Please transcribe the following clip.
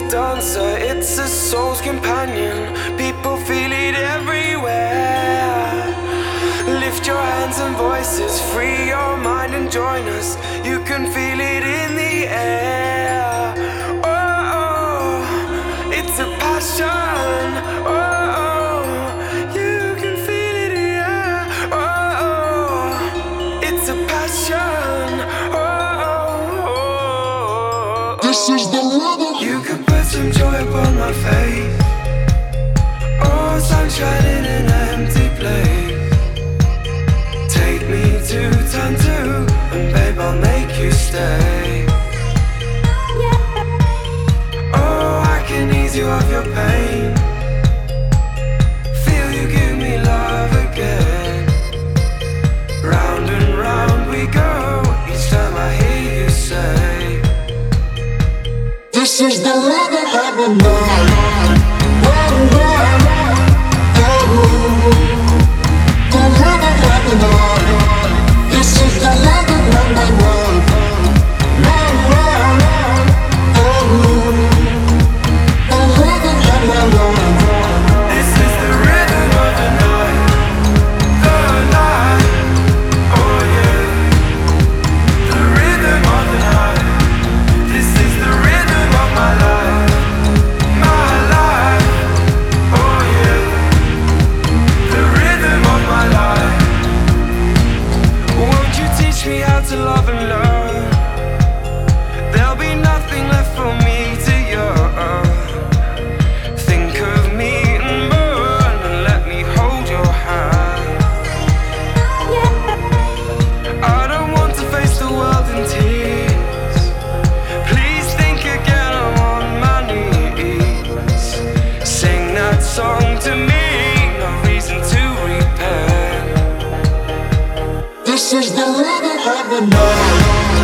dancer, it's a soul's companion. People feel it everywhere. Lift your hands and voices, free your mind and join us. You can feel it in the air. Oh, it's a passion. Oh, you can feel it here. Oh, it's a passion. Oh, this is the rhythm. You can put some joy upon my face. Oh, sunshine in an empty place. Take me to turn two, and babe, I'll make you stay. Oh, I can ease you of your pain. Feel you give me love again. Round and round we go, each time I hear you say, this is the rhythm of the night. The rhythm of the night. This is the rhythm of my life. The rhythm of my life. this is the rhythm of the night. The night, oh yeah. The rhythm of the night. This is the rhythm of my life. My life, oh yeah. The rhythm of my life. Won't you teach me how to love and learn? There'll be nothing left for me to yearn. Think of me and burn, and let me hold your hand. I don't want to face the world in tears. Please think again, I'm on my knees. Sing that song to me, no reason to repent. This is the rhythm of the night.